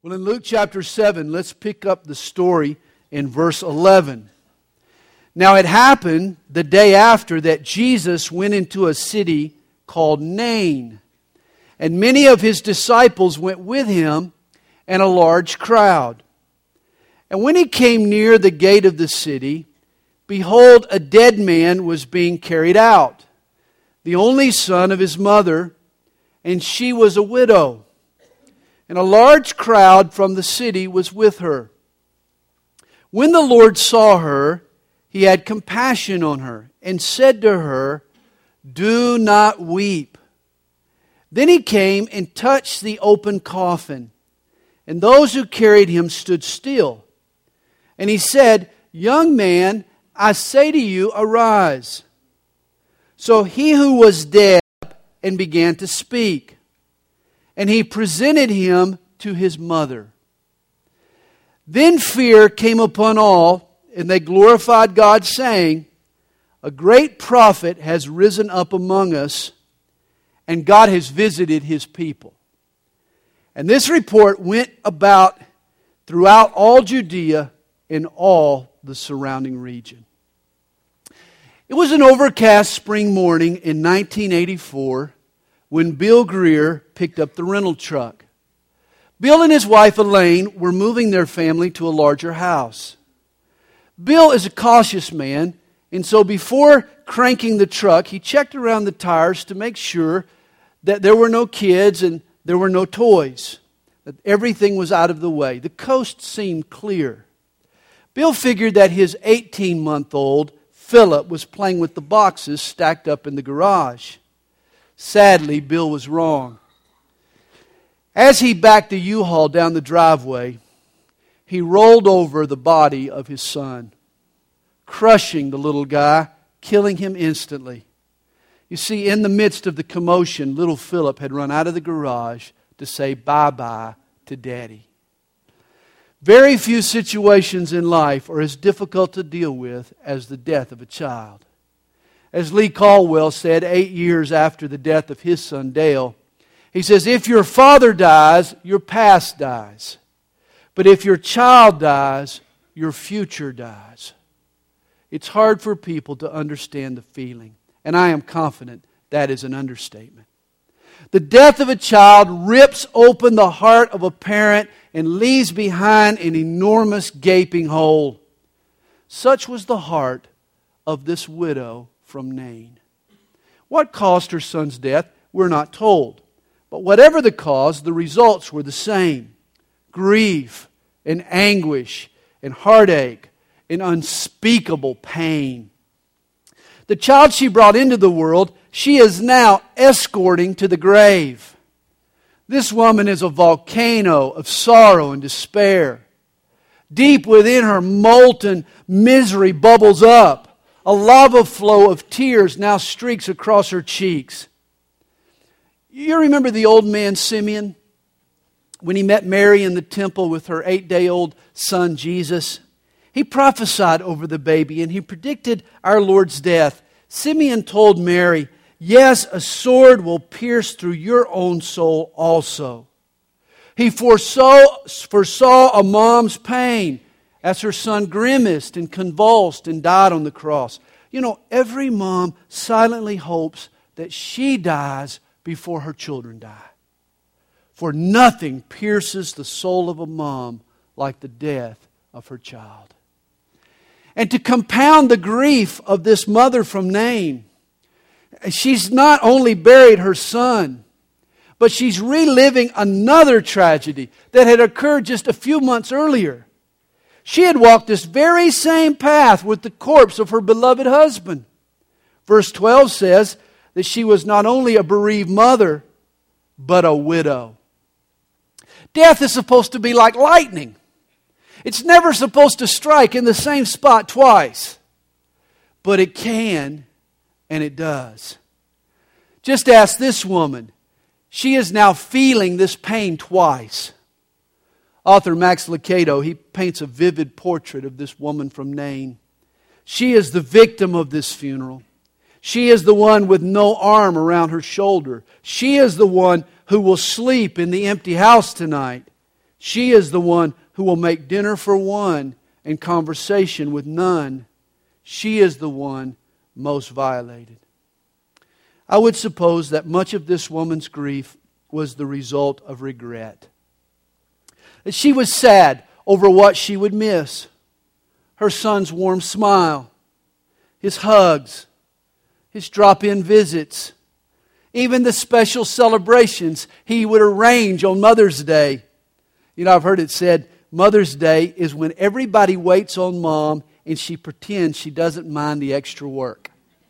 Well, in Luke chapter 7, let's pick up the story in verse 11. Now it happened the day after that Jesus went into a city called Nain, and many of his disciples went with him, and a large crowd. And when he came near the gate of the city, behold, a dead man was being carried out, the only son of his mother, and she was a widow. And a large crowd from the city was with her. When the Lord saw her, He had compassion on her, and said to her, "Do not weep." Then He came and touched the open coffin, and those who carried him stood still. And He said, "Young man, I say to you, arise." So he who was dead and began to speak. And He presented him to his mother. Then fear came upon all, and they glorified God, saying, "A great prophet has risen up among us, and God has visited His people." And this report went about throughout all Judea and all the surrounding region. It was an overcast spring morning in 1984 when Bill Greer picked up the rental truck. Bill and his wife Elaine were moving their family to a larger house. Bill is a cautious man, and so before cranking the truck, he checked around the tires to make sure that there were no kids and there were no toys, that everything was out of the way. The coast seemed clear. Bill figured that his 18-month-old Philip was playing with the boxes stacked up in the garage. Sadly, Bill was wrong. As he backed the U-Haul down the driveway, he rolled over the body of his son, crushing the little guy, killing him instantly. You see, in the midst of the commotion, little Philip had run out of the garage to say bye-bye to Daddy. Very few situations in life are as difficult to deal with as the death of a child. As Lee Caldwell said 8 years after the death of his son Dale, he says, "If your father dies, your past dies. But if your child dies, your future dies." It's hard for people to understand the feeling, and I am confident that is an understatement. The death of a child rips open the heart of a parent and leaves behind an enormous gaping hole. Such was the heart of this widow from Nain. What caused her son's death, we're not told. But whatever the cause, the results were the same. Grief and anguish and heartache and unspeakable pain. The child she brought into the world, she is now escorting to the grave. This woman is a volcano of sorrow and despair. Deep within her, molten misery bubbles up. A lava flow of tears now streaks across her cheeks. You remember the old man Simeon? When he met Mary in the temple with her 8-day-old son Jesus? He prophesied over the baby and he predicted our Lord's death. Simeon told Mary, "Yes, a sword will pierce through your own soul also." He foresaw a mom's pain as her son grimaced and convulsed and died on the cross. You know, every mom silently hopes that she dies before her children die. For nothing pierces the soul of a mom like the death of her child. And to compound the grief of this mother from Nain, she's not only buried her son, but she's reliving another tragedy that had occurred just a few months earlier. She had walked this very same path with the corpse of her beloved husband. Verse 12 says that she was not only a bereaved mother, but a widow. Death is supposed to be like lightning. It's never supposed to strike in the same spot twice. But it can, and it does. Just ask this woman. She is now feeling this pain twice. Author Max Lucado, he paints a vivid portrait of this woman from Nain. She is the victim of this funeral. She is the one with no arm around her shoulder. She is the one who will sleep in the empty house tonight. She is the one who will make dinner for one and conversation with none. She is the one most violated. I would suppose that much of this woman's grief was the result of regret. That she was sad over what she would miss. Her son's warm smile, his hugs, his drop-in visits, even the special celebrations he would arrange on Mother's Day. You know, I've heard it said, Mother's Day is when everybody waits on Mom and she pretends she doesn't mind the extra work.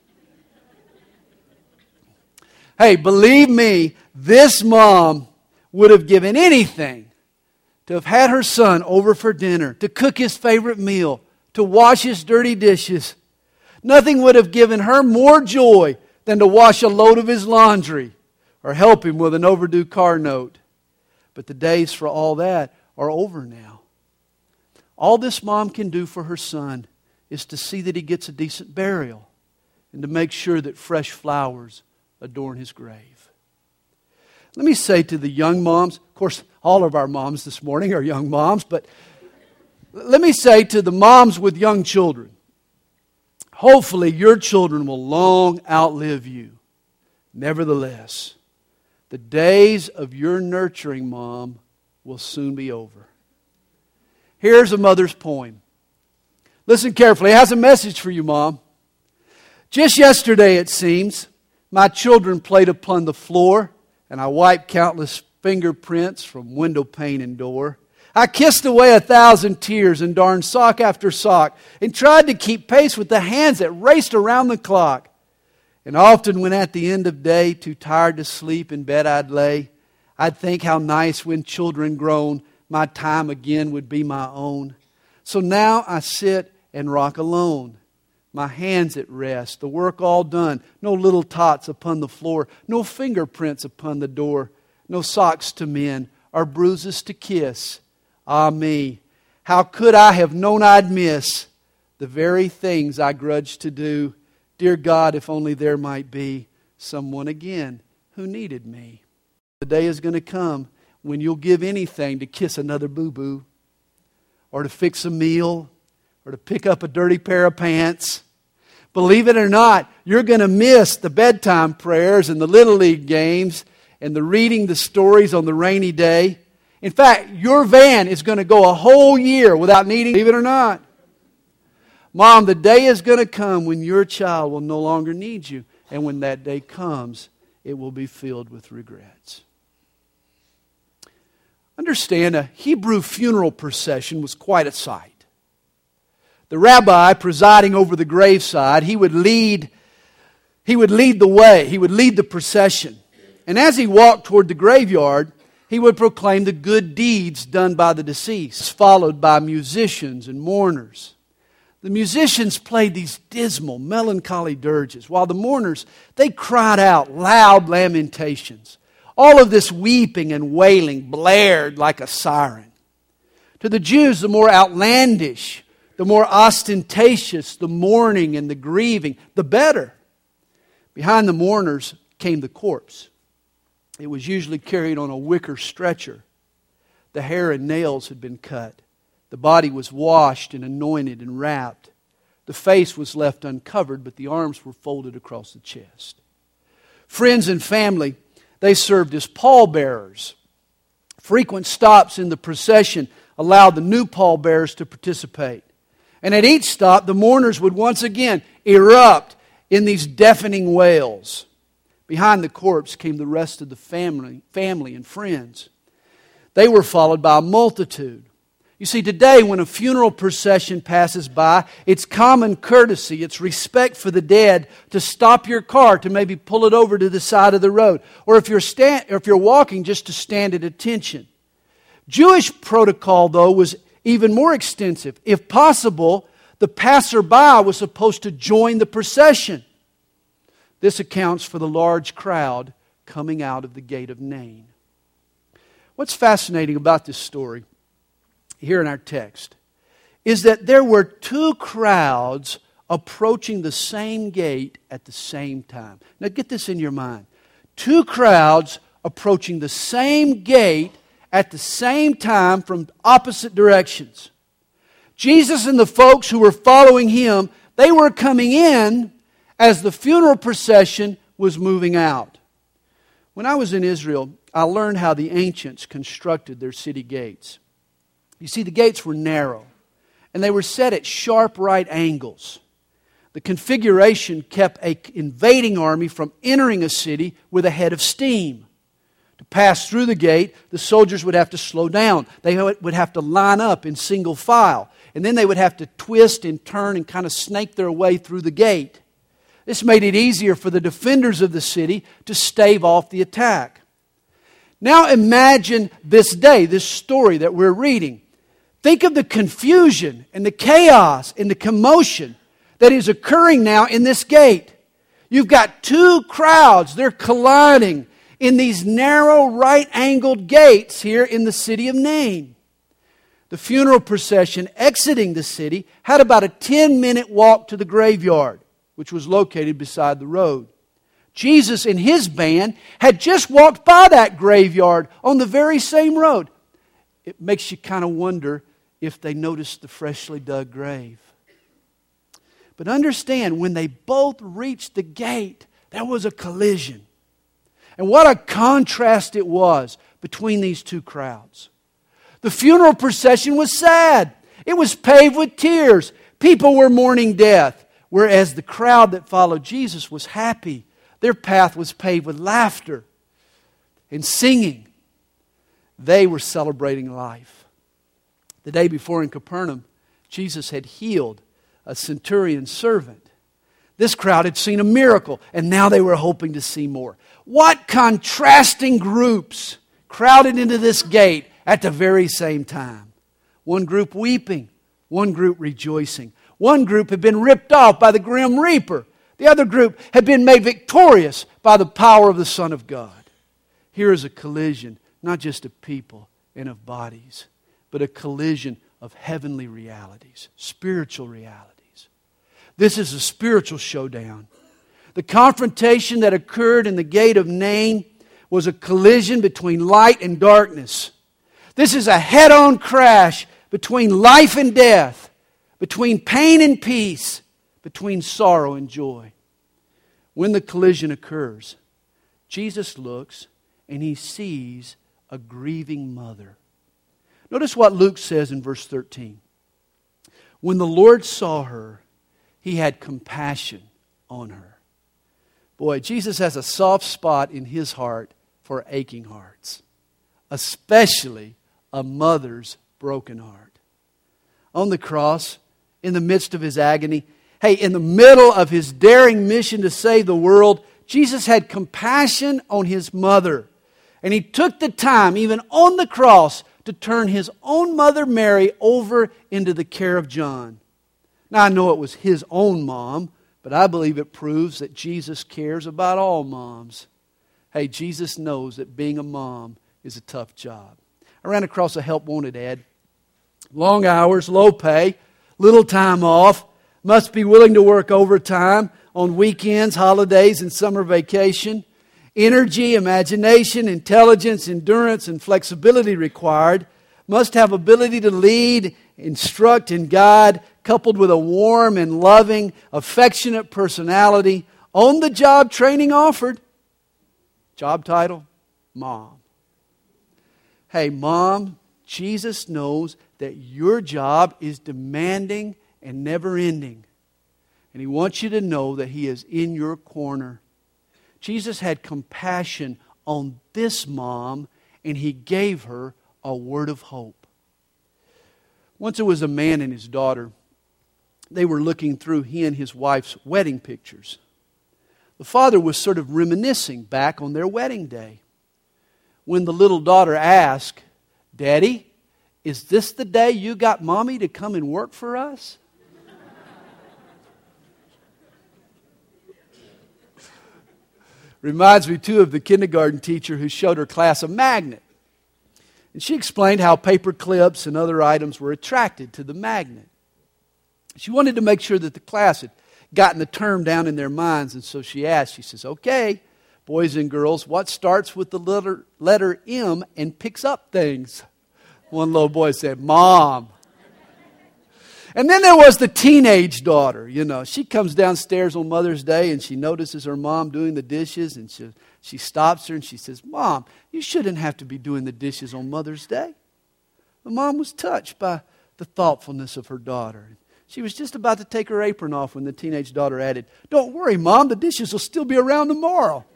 Hey, believe me, this mom would have given anything to have had her son over for dinner, to cook his favorite meal, to wash his dirty dishes. Nothing would have given her more joy than to wash a load of his laundry or help him with an overdue car note. But the days for all that are over now. All this mom can do for her son is to see that he gets a decent burial and to make sure that fresh flowers adorn his grave. Let me say to the young moms, of course, all of our moms this morning are young moms, but let me say to the moms with young children, hopefully your children will long outlive you. Nevertheless, the days of your nurturing, mom, will soon be over. Here's a mother's poem. Listen carefully. It has a message for you, Mom. Just yesterday, it seems, my children played upon the floor, and I wiped countless fingerprints from window pane and door. I kissed away 1,000 tears and darned sock after sock and tried to keep pace with the hands that raced around the clock. And often when at the end of day, too tired to sleep in bed I'd lay, I'd think how nice when children grown, my time again would be my own. So now I sit and rock alone, my hands at rest, the work all done, no little tots upon the floor, no fingerprints upon the door, no socks to mend, or bruises to kiss. Ah me, how could I have known I'd miss the very things I grudged to do? Dear God, if only there might be someone again who needed me. The day is going to come when you'll give anything to kiss another boo-boo, or to fix a meal, or to pick up a dirty pair of pants. Believe it or not, you're going to miss the bedtime prayers and the Little League games and the reading the stories on the rainy day. In fact, your van is going to go a whole year without needing, believe it or not. Mom, the day is going to come when your child will no longer need you. And when that day comes, it will be filled with regrets. Understand, a Hebrew funeral procession was quite a sight. The rabbi presiding over the graveside, he would lead the way. He would lead the procession. And as he walked toward the graveyard, he would proclaim the good deeds done by the deceased, followed by musicians and mourners. The musicians played these dismal, melancholy dirges, while the mourners, they cried out loud lamentations. All of this weeping and wailing blared like a siren. To the Jews, the more outlandish, the more ostentatious the mourning and the grieving, the better. Behind the mourners came the corpse. It was usually carried on a wicker stretcher. The hair and nails had been cut. The body was washed and anointed and wrapped. The face was left uncovered, but the arms were folded across the chest. Friends and family, they served as pallbearers. Frequent stops in the procession allowed the new pallbearers to participate. And at each stop, the mourners would once again erupt in these deafening wails. Behind the corpse came the rest of the family and friends. They were followed by a multitude. You see, today when a funeral procession passes by, it's common courtesy, it's respect for the dead to stop your car, to maybe pull it over to the side of the road. Or if you're walking, just to stand at attention. Jewish protocol, though, was even more extensive. If possible, the passerby was supposed to join the procession. This accounts for the large crowd coming out of the gate of Nain. What's fascinating about this story here in our text is that there were two crowds approaching the same gate at the same time. Now get this in your mind. Two crowds approaching the same gate at the same time from opposite directions. Jesus and the folks who were following Him, they were coming in as the funeral procession was moving out. When I was in Israel, I learned how the ancients constructed their city gates. You see, the gates were narrow, and they were set at sharp right angles. The configuration kept an invading army from entering a city with a head of steam. To pass through the gate, the soldiers would have to slow down. They would have to line up in single file. And then they would have to twist and turn and kind of snake their way through the gate. This made it easier for the defenders of the city to stave off the attack. Now imagine this day, this story that we're reading. Think of the confusion and the chaos and the commotion that is occurring now in this gate. You've got two crowds. They're colliding in these narrow right-angled gates here in the city of Nain. The funeral procession exiting the city had about a 10-minute walk to the graveyard, which was located beside the road. Jesus and His band had just walked by that graveyard on the very same road. It makes you kind of wonder if they noticed the freshly dug grave. But understand, when they both reached the gate, there was a collision. And what a contrast it was between these two crowds. The funeral procession was sad. It was paved with tears. People were mourning death. Whereas the crowd that followed Jesus was happy. Their path was paved with laughter and singing. They were celebrating life. The day before in Capernaum, Jesus had healed a centurion's servant. This crowd had seen a miracle, and now they were hoping to see more. What contrasting groups crowded into this gate at the very same time. One group weeping, one group rejoicing. One group had been ripped off by the grim reaper. The other group had been made victorious by the power of the Son of God. Here is a collision, not just of people and of bodies, but a collision of heavenly realities, spiritual realities. This is a spiritual showdown. The confrontation that occurred in the gate of Nain was a collision between light and darkness. This is a head-on crash between life and death, between pain and peace, between sorrow and joy. When the collision occurs, Jesus looks and He sees a grieving mother. Notice what Luke says in verse 13. When the Lord saw her, He had compassion on her. Boy, Jesus has a soft spot in His heart for aching hearts, especially a mother's broken heart. On the cross, in the midst of His agony, in the middle of His daring mission to save the world, Jesus had compassion on His mother. And He took the time, even on the cross, to turn His own mother Mary over into the care of John. Now, I know it was His own mom, but I believe it proves that Jesus cares about all moms. Jesus knows that being a mom is a tough job. I ran across a help wanted ad. Long hours, low pay, little time off, must be willing to work overtime on weekends, holidays, and summer vacation. Energy, imagination, intelligence, endurance, and flexibility required. Must have ability to lead, instruct, and guide, coupled with a warm and loving, affectionate personality. On-the-job training offered. Job title, Mom. Mom, Jesus knows that your job is demanding and never-ending. And He wants you to know that He is in your corner. Jesus had compassion on this mom, and He gave her a word of hope. Once there was a man and his daughter. They were looking through he and his wife's wedding pictures. The father was sort of reminiscing back on their wedding day. When the little daughter asked, "Daddy, is this the day you got Mommy to come and work for us?" Reminds me too of the kindergarten teacher who showed her class a magnet. And she explained how paper clips and other items were attracted to the magnet. She wanted to make sure that the class had gotten the term down in their minds, and so she says, "Okay, Boys and girls, what starts with the letter M and picks up things? One little boy said, Mom. And then there was the teenage daughter. She comes downstairs on Mother's Day and she notices her mom doing the dishes, and she stops her and she says, Mom, you shouldn't have to be doing the dishes on Mother's Day. The mom was touched by the thoughtfulness of her daughter. She was just about to take her apron off when the teenage daughter added, Don't worry, Mom, the dishes will still be around tomorrow.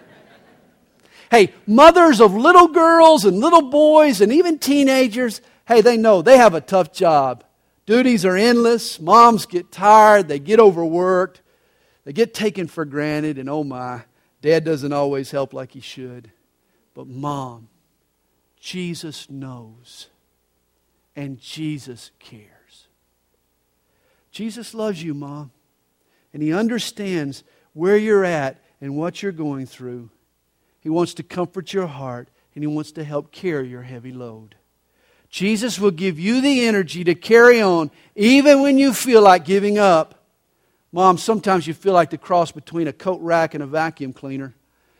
Hey, mothers of little girls and little boys and even teenagers, hey, they know they have a tough job. Duties are endless. Moms get tired. They get overworked. They get taken for granted. And oh my, Dad doesn't always help like he should. But Mom, Jesus knows. And Jesus cares. Jesus loves you, Mom. And He understands where you're at and what you're going through. He wants to comfort your heart, and He wants to help carry your heavy load. Jesus will give you the energy to carry on even when you feel like giving up. Mom, sometimes you feel like the cross between a coat rack and a vacuum cleaner.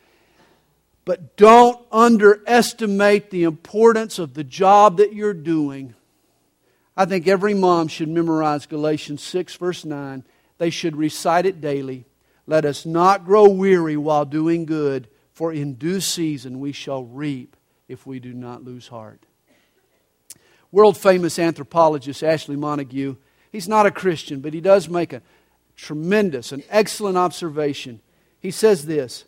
But don't underestimate the importance of the job that you're doing. I think every mom should memorize Galatians 6, verse 9. They should recite it daily. Let us not grow weary while doing good, for in due season we shall reap if we do not lose heart. World-famous anthropologist Ashley Montague, he's not a Christian, but he does make a tremendous and excellent observation. He says this,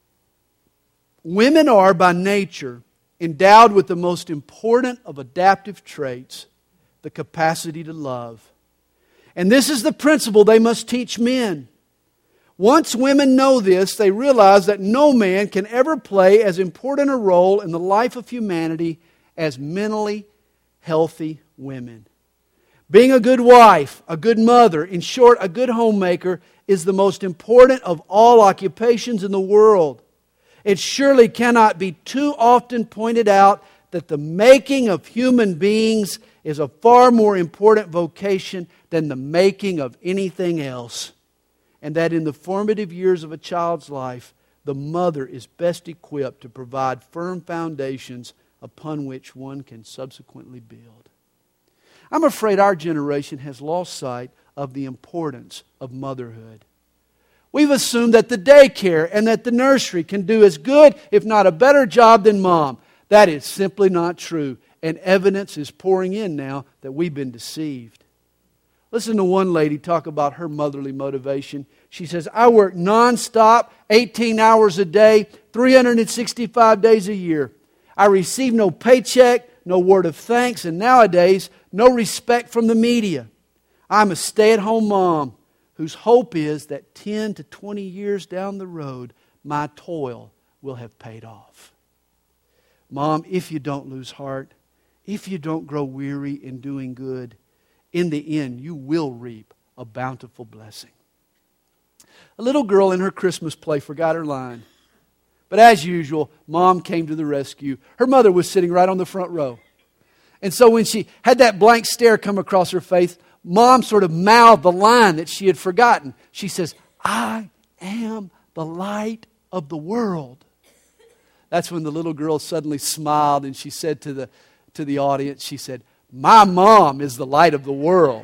women are by nature endowed with the most important of adaptive traits, the capacity to love. And this is the principle they must teach men. Once women know this, they realize that no man can ever play as important a role in the life of humanity as mentally healthy women. Being a good wife, a good mother, in short, a good homemaker, is the most important of all occupations in the world. It surely cannot be too often pointed out that the making of human beings is a far more important vocation than the making of anything else. And that in the formative years of a child's life, the mother is best equipped to provide firm foundations upon which one can subsequently build. I'm afraid our generation has lost sight of the importance of motherhood. We've assumed that the daycare and that the nursery can do as good, if not a better job than mom. That is simply not true. And evidence is pouring in now that we've been deceived. Listen to one lady talk about her motherly motivation. She says, I work nonstop, 18 hours a day, 365 days a year. I receive no paycheck, no word of thanks, and nowadays, no respect from the media. I'm a stay-at-home mom whose hope is that 10 to 20 years down the road, my toil will have paid off. Mom, if you don't lose heart, if you don't grow weary in doing good, in the end, you will reap a bountiful blessing. A little girl in her Christmas play forgot her line. But as usual, Mom came to the rescue. Her mother was sitting right on the front row. And so when she had that blank stare come across her face, Mom sort of mouthed the line that she had forgotten. She says, I am the light of the world. That's when the little girl suddenly smiled and she said to the audience, she said, my mom is the light of the world.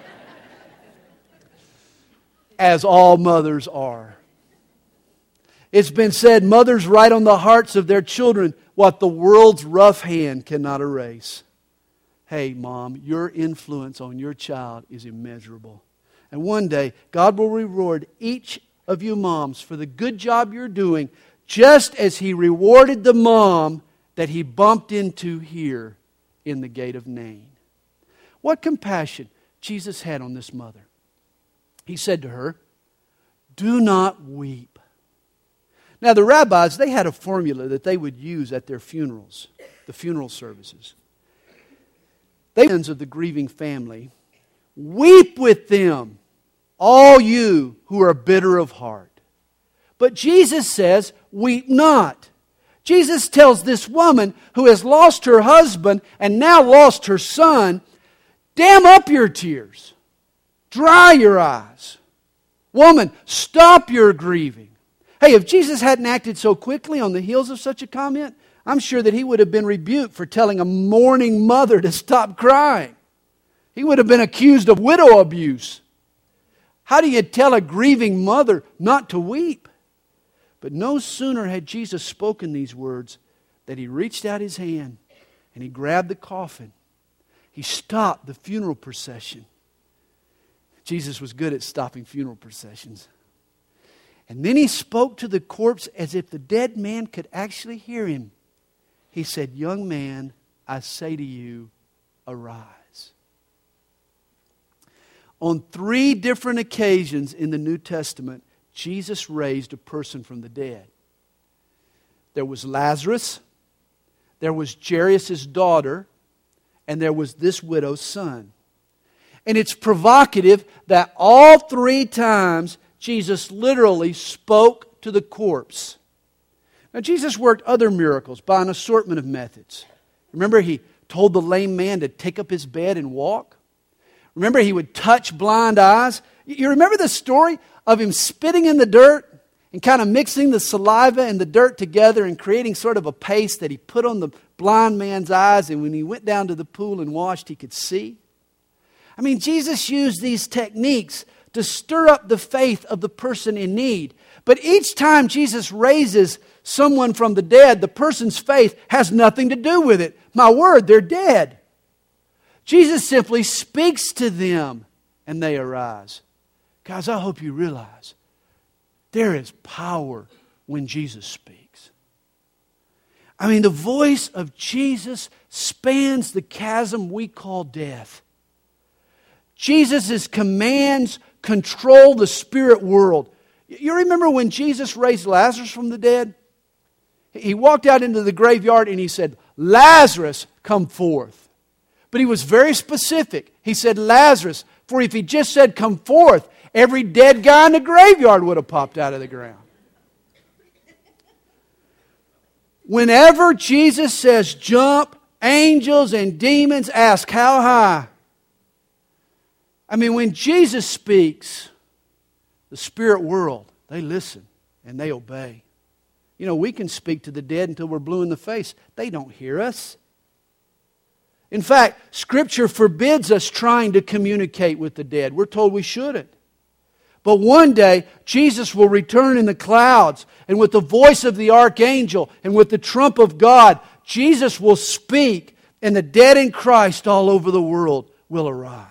As all mothers are. It's been said, mothers write on the hearts of their children what the world's rough hand cannot erase. Hey, Mom, your influence on your child is immeasurable. And one day, God will reward each of you moms for the good job you're doing, just as He rewarded the mom that He bumped into here in the gate of Nain. What compassion Jesus had on this mother. He said to her, do not weep. Now the rabbis, they had a formula that they would use at their funerals, the funeral services. They friends of the grieving family, weep with them, all you who are bitter of heart. But Jesus says, weep not. Jesus tells this woman who has lost her husband and now lost her son, dam up your tears. Dry your eyes. Woman, stop your grieving. Hey, if Jesus hadn't acted so quickly on the heels of such a comment, I'm sure that he would have been rebuked for telling a mourning mother to stop crying. He would have been accused of widow abuse. How do you tell a grieving mother not to weep? But no sooner had Jesus spoken these words that he reached out his hand and he grabbed the coffin. He stopped the funeral procession. Jesus was good at stopping funeral processions. And then he spoke to the corpse as if the dead man could actually hear him. He said, "Young man, I say to you, arise." On 3 different occasions in the New Testament, Jesus raised a person from the dead. There was Lazarus, there was Jairus' daughter, and there was this widow's son. And it's provocative that all 3 times Jesus literally spoke to the corpse. Now, Jesus worked other miracles by an assortment of methods. Remember, he told the lame man to take up his bed and walk. Remember, he would touch blind eyes. You remember the story of him spitting in the dirt and kind of mixing the saliva and the dirt together and creating sort of a paste that he put on the blind man's eyes, and when he went down to the pool and washed, he could see? I mean, Jesus used these techniques to stir up the faith of the person in need. But each time Jesus raises someone from the dead, the person's faith has nothing to do with it. My word, they're dead. Jesus simply speaks to them and they arise. Guys, I hope you realize there is power when Jesus speaks. I mean, the voice of Jesus spans the chasm we call death. Jesus' commands control the spirit world. You remember when Jesus raised Lazarus from the dead? He walked out into the graveyard and he said, "Lazarus, come forth." But he was very specific. He said, "Lazarus," for if he just said, "come forth," every dead guy in the graveyard would have popped out of the ground. Whenever Jesus says jump, angels and demons ask, "How high?" I mean, when Jesus speaks, the spirit world, they listen and they obey. You know, we can speak to the dead until we're blue in the face. They don't hear us. In fact, Scripture forbids us trying to communicate with the dead. We're told we shouldn't. But one day, Jesus will return in the clouds, and with the voice of the archangel and with the trump of God, Jesus will speak, and the dead in Christ all over the world will arise.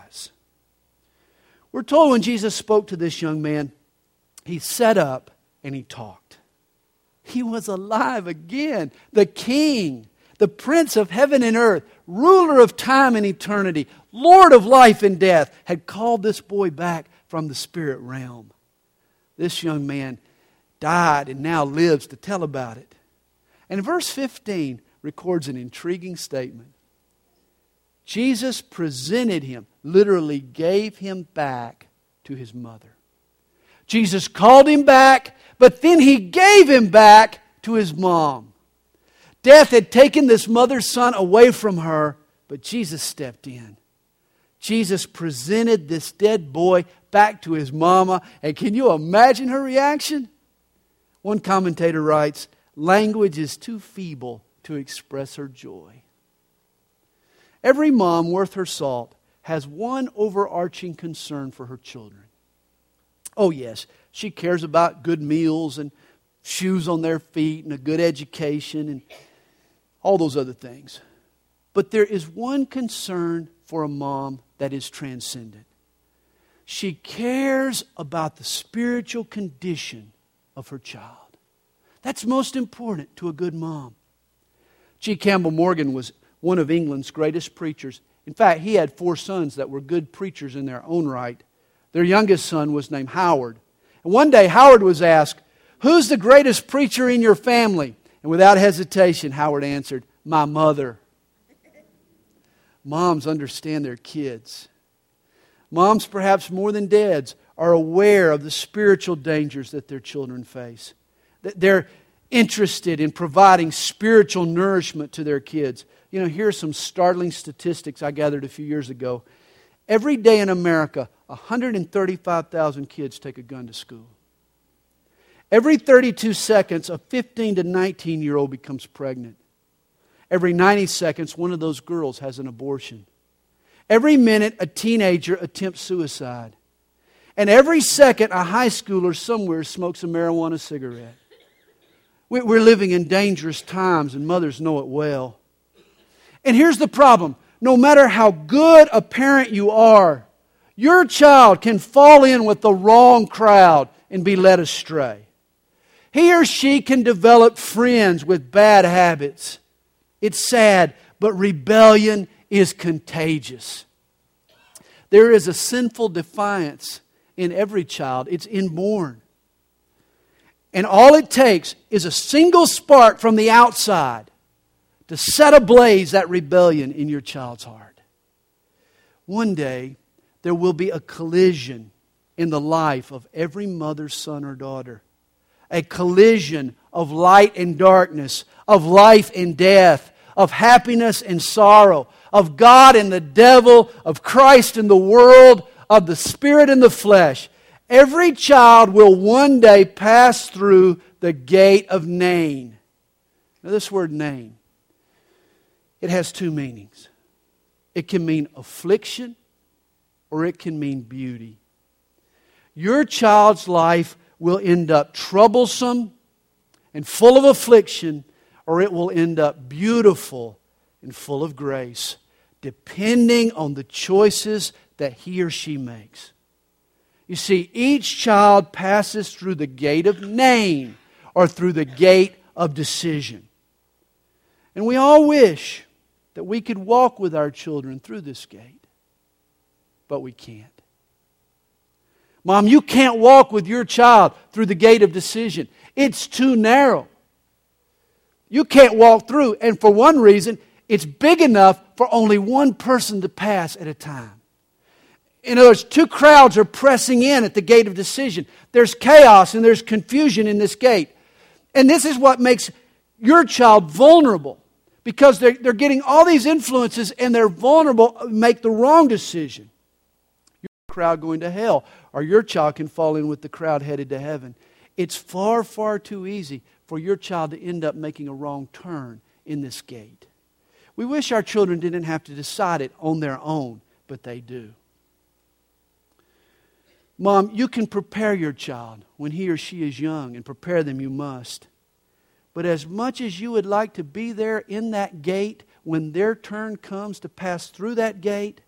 We're told when Jesus spoke to this young man, he sat up and he talked. He was alive again. The King, the Prince of heaven and earth, ruler of time and eternity, Lord of life and death, had called this boy back from the spirit realm. This young man died and now lives to tell about it. And verse 15 records an intriguing statement. Jesus presented him, literally gave him back to his mother. Jesus called him back, but then he gave him back to his mom. Death had taken this mother's son away from her, but Jesus stepped in. Jesus presented this dead boy back to his mama, and can you imagine her reaction? One commentator writes, "Language is too feeble to express her joy." Every mom worth her salt has one overarching concern for her children. Oh yes, she cares about good meals and shoes on their feet and a good education and all those other things. But there is one concern for a mom that is transcendent. She cares about the spiritual condition of her child. That's most important to a good mom. G. Campbell Morgan was one of England's greatest preachers. In fact, he had 4 sons that were good preachers in their own right. Their youngest son was named Howard. And one day Howard was asked, "Who's the greatest preacher in your family?" And without hesitation, Howard answered, "My mother." Moms understand their kids. Moms, perhaps more than dads, are aware of the spiritual dangers that their children face. They're interested in providing spiritual nourishment to their kids. You know, here are some startling statistics I gathered a few years ago. Every day in America, 135,000 kids take a gun to school. Every 32 seconds, a 15 to 19-year-old becomes pregnant. Every 90 seconds, one of those girls has an abortion. Every minute, a teenager attempts suicide. And every second, a high schooler somewhere smokes a marijuana cigarette. We're living in dangerous times, and mothers know it well. And here's the problem. No matter how good a parent you are, your child can fall in with the wrong crowd and be led astray. He or she can develop friends with bad habits. It's sad, but rebellion is contagious. There is a sinful defiance in every child. It's inborn. And all it takes is a single spark from the outside to set ablaze that rebellion in your child's heart. One day, there will be a collision in the life of every mother's son or daughter. A collision of light and darkness, of life and death, of happiness and sorrow, of God and the devil, of Christ and the world, of the Spirit and the flesh. Every child will one day pass through the gate of Nain. Now this word Nain, it has two meanings. It can mean affliction or it can mean beauty. Your child's life will end up troublesome and full of affliction, or it will end up beautiful and full of grace, depending on the choices that he or she makes. You see, each child passes through the gate of Nain, or through the gate of decision. And we all wish that we could walk with our children through this gate, but we can't. Mom, you can't walk with your child through the gate of decision. It's too narrow. You can't walk through, and for one reason, it's big enough for only one person to pass at a time. In other words, two crowds are pressing in at the gate of decision. There's chaos and there's confusion in this gate. And this is what makes your child vulnerable, because they're getting all these influences and they're vulnerable, make the wrong decision. Crowd going to hell, or your child can fall in with the crowd headed to heaven. It's far, far too easy for your child to end up making a wrong turn in this gate. We wish our children didn't have to decide it on their own, but they do. Mom, you can prepare your child when he or she is young, and prepare them you must. But as much as you would like to be there in that gate when their turn comes to pass through that gate,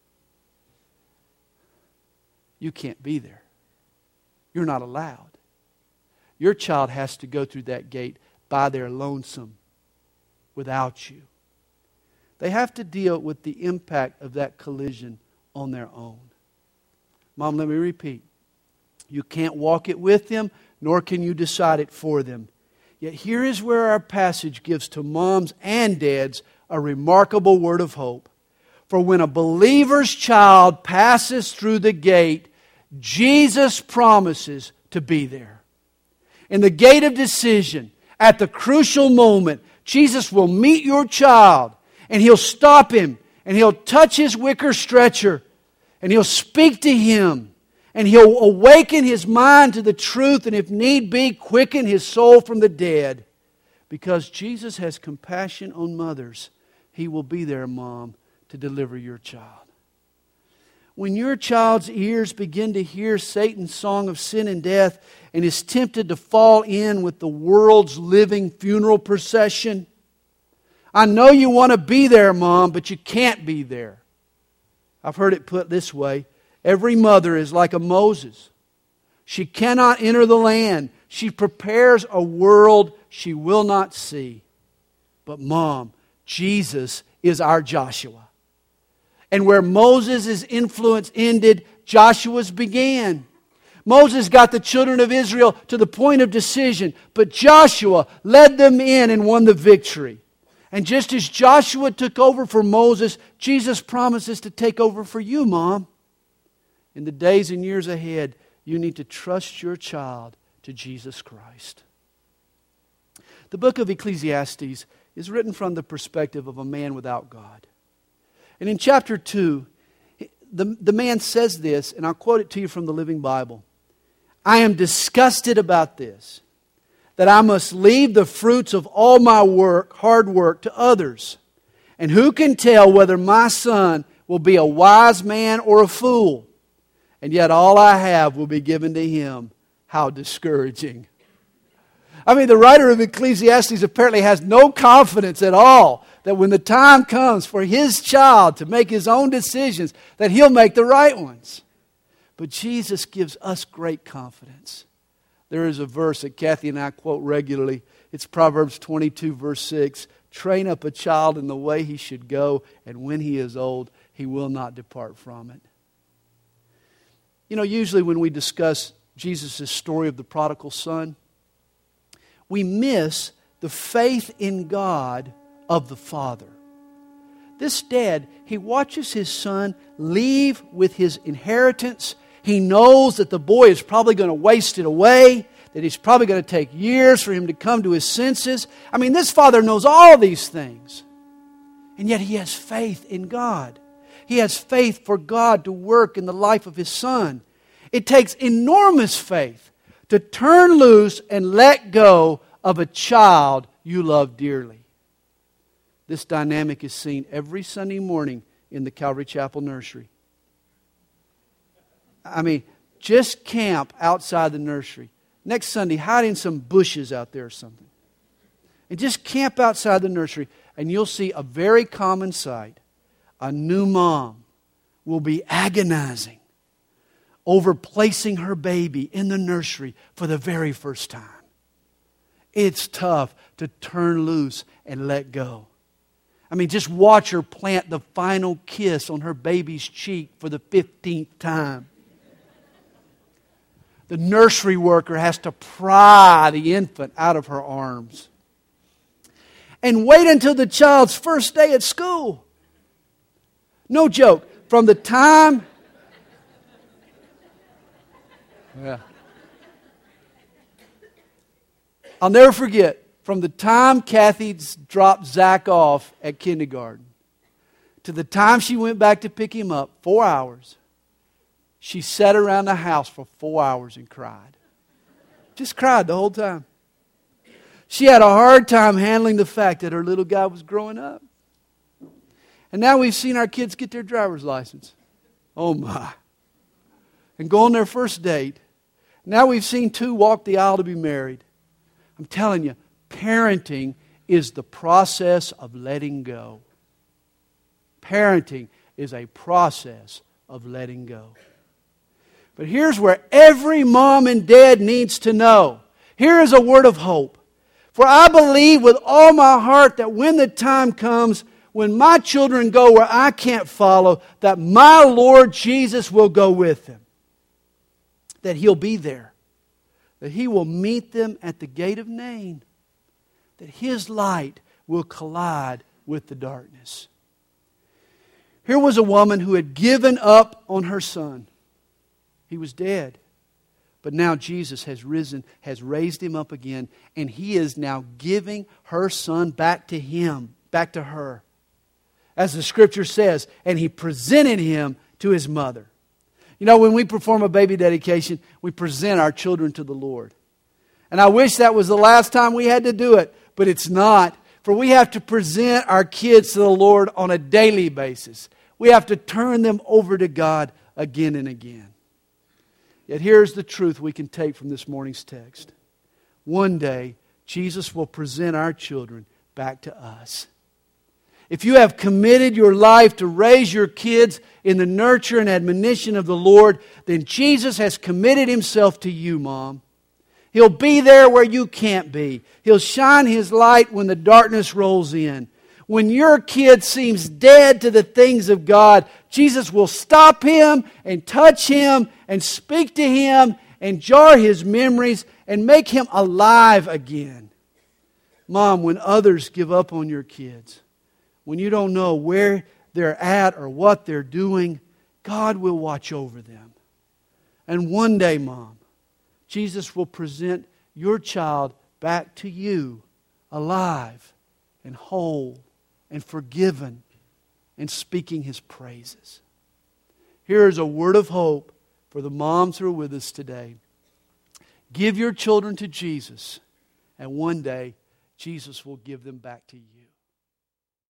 you can't be there. You're not allowed. Your child has to go through that gate by their lonesome without you. They have to deal with the impact of that collision on their own. Mom, let me repeat. You can't walk it with them, nor can you decide it for them. Yet here is where our passage gives to moms and dads a remarkable word of hope. For when a believer's child passes through the gate, Jesus promises to be there. In the gate of decision, at the crucial moment, Jesus will meet your child, and He'll stop him, and He'll touch his wicker stretcher, and He'll speak to him, and He'll awaken his mind to the truth, and if need be, quicken his soul from the dead. Because Jesus has compassion on mothers, He will be there, Mom, to deliver your child. When your child's ears begin to hear Satan's song of sin and death and is tempted to fall in with the world's living funeral procession, I know you want to be there, Mom, but you can't be there. I've heard it put this way: every mother is like a Moses. She cannot enter the land. She prepares a world she will not see. But Mom, Jesus is our Joshua. And where Moses' influence ended, Joshua's began. Moses got the children of Israel to the point of decision, but Joshua led them in and won the victory. And just as Joshua took over for Moses, Jesus promises to take over for you, Mom. In the days and years ahead, you need to trust your child to Jesus Christ. The book of Ecclesiastes is written from the perspective of a man without God. And in chapter 2, the man says this, and I'll quote it to you from the Living Bible. I am disgusted about this, that I must leave the fruits of all my work, hard work, to others. And who can tell whether my son will be a wise man or a fool? And yet all I have will be given to him. How discouraging. I mean, the writer of Ecclesiastes apparently has no confidence at all that when the time comes for his child to make his own decisions, that he'll make the right ones. But Jesus gives us great confidence. There is a verse that Kathy and I quote regularly. It's Proverbs 22, verse 6. Train up a child in the way he should go, and when he is old, he will not depart from it. You know, usually when we discuss Jesus' story of the prodigal son, we miss the faith in God of the father. This dad, he watches his son leave with his inheritance. He knows that the boy is probably going to waste it away, that it's probably going to take years for him to come to his senses. I mean, this father knows all these things. And yet he has faith in God. He has faith for God to work in the life of his son. It takes enormous faith to turn loose and let go of a child you love dearly. This dynamic is seen every Sunday morning in the Calvary Chapel nursery. I mean, just camp outside the nursery. Next Sunday, hide in some bushes out there or something. And just camp outside the nursery, and you'll see a very common sight. A new mom will be agonizing over placing her baby in the nursery for the very first time. It's tough to turn loose and let go. I mean, just watch her plant the final kiss on her baby's cheek for the 15th time. The nursery worker has to pry the infant out of her arms. And wait until the child's first day at school. No joke. From the time... Yeah. I'll never forget, from the time Kathy dropped Zach off at kindergarten to the time she went back to pick him up, 4 hours, she sat around the house for 4 hours and cried. Just cried the whole time. She had a hard time handling the fact that her little guy was growing up. And now we've seen our kids get their driver's license. Oh my. And go on their first date. Now we've seen 2 walk the aisle to be married. I'm telling you, parenting is the process of letting go. Parenting is a process of letting go. But here's where every mom and dad needs to know. Here is a word of hope. For I believe with all my heart that when the time comes, when my children go where I can't follow, that my Lord Jesus will go with them. That He'll be there. That He will meet them at the gate of Nain. That His light will collide with the darkness. Here was a woman who had given up on her son. He was dead. But now Jesus has risen, has raised him up again, and He is now giving her son back to him, back to her. As the Scripture says, and He presented him to his mother. You know, when we perform a baby dedication, we present our children to the Lord. And I wish that was the last time we had to do it, but it's not. For we have to present our kids to the Lord on a daily basis. We have to turn them over to God again and again. Yet here's the truth we can take from this morning's text. One day, Jesus will present our children back to us. If you have committed your life to raise your kids in the nurture and admonition of the Lord, then Jesus has committed Himself to you, Mom. He'll be there where you can't be. He'll shine His light when the darkness rolls in. When your kid seems dead to the things of God, Jesus will stop him and touch him and speak to him and jar his memories and make him alive again. Mom, when others give up on your kids, when you don't know where they're at or what they're doing, God will watch over them. And one day, Mom, Jesus will present your child back to you, alive and whole and forgiven and speaking His praises. Here is a word of hope for the moms who are with us today. Give your children to Jesus, and one day Jesus will give them back to you.